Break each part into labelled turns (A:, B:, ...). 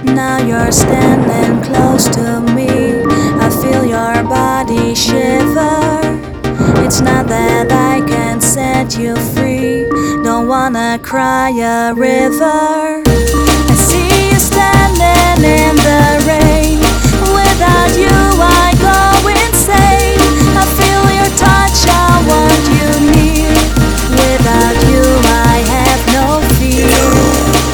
A: Now you're standing close to me. I feel your body shiver. It's not that I can set you free. Don't wanna cry a river. I see you standing in the rain. Without you I go insane. I feel your touch, I want you near. Without you I have no fear.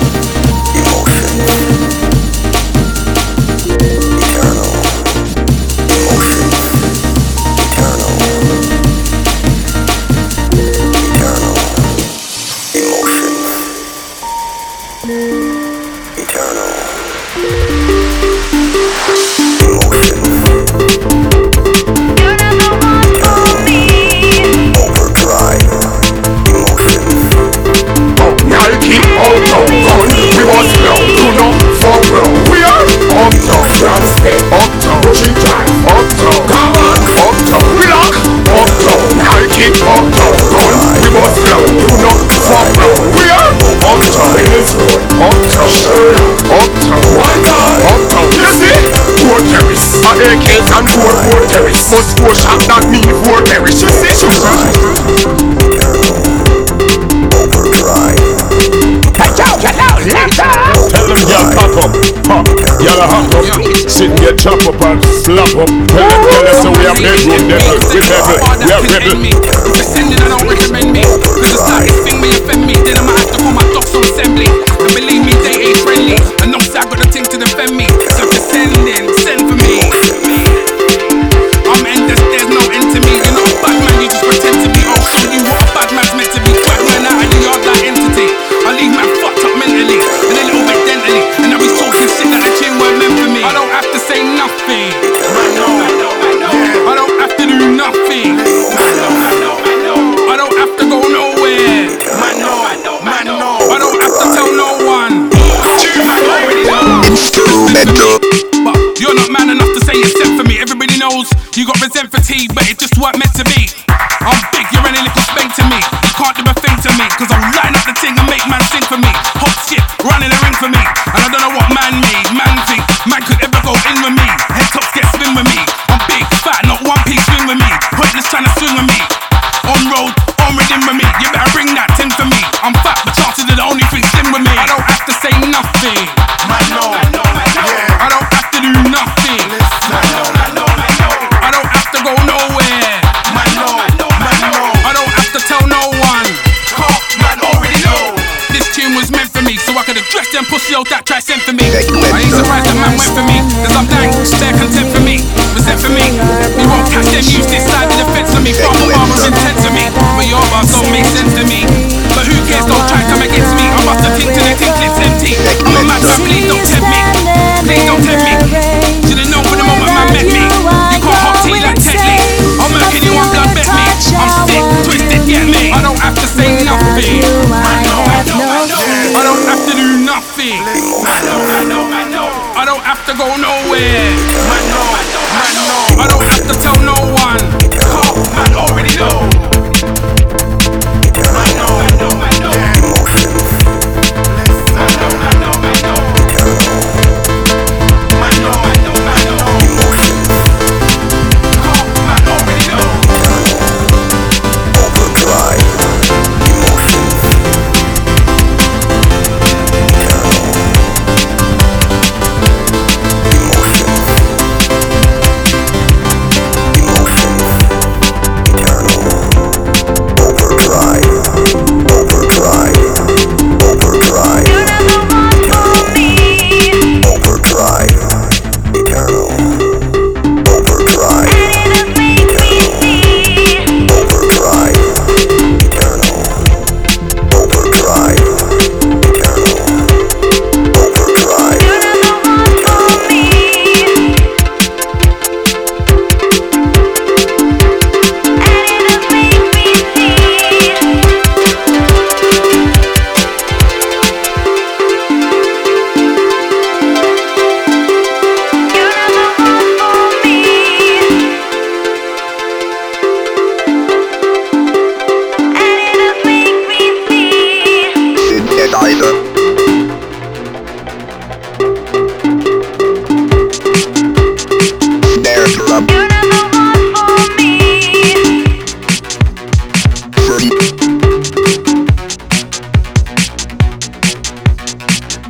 B: Must go shop, that mean for perish. You see, tell them y'all pack up, y'all hot up. Sit and get chop up and slap up. Tell them so we have bedroom devil. We have rebel. If you're sending, I don't recommend me. Cause the slightest thing may offend me. Then I might have to call my docs on assembly. And believe me, they ain't friendly. And no I got the thing to defend me. So if you're sending, send for me. I'm endless, there's no end to me. You're not a bad man, you just pretend to be. I'll show you what a bad man's meant to be. Drag man out of the yard like entity. I leave man fucked up mentally and a little bit dentally. And now he's talking shit that the tune weren't meant for me. I don't have to say nothing. I don't have to do nothing. I don't have to go nowhere. I don't have to tell no one.
C: Instrumental.
B: But you're not man enough to say you're sent for me. Everybody knows you got resent for tea, but it just weren't meant to be. I'm big, you're any little spank to me. You can't do a thing to me, cause I'll line up the ting and make man sing for me. Hot shit, running the ring for me. And I don't know what man made, man think man could ever go in with me. Head tops get spin with me. I'm big, fat, not one piece swing with me. Pointless trying to swing with me. On road, on rhythm with me. You better bring that tin for me. I'm fat, but chances are the only thing slim with me. I don't have to say nothing. I don't have to do nothing. I don't have to go nowhere. I don't have to tell no one. Man already know. This tune was meant for me, so I could address them pussy old that try sent for me. I ain't surprised that man went for me, cause I'm dang, they're content for me. Resent for me. You won't catch them use this side of the fence for me. Father was intent to me, but your bars don't make sense to me. But who cares, don't try to come against me. I'm about to think till the think it's empty. I'm a mad man, please don't tempt me. Please don't tempt me. Should've known from the moment man met me. You can't hop tea like Tetley. I'm murking you on blood, bet me. I'm sick, twisted, get me. I don't have to say nothing. I don't have to do nothing. I don't have to go nowhere. I don't have to tell no one. Man already know.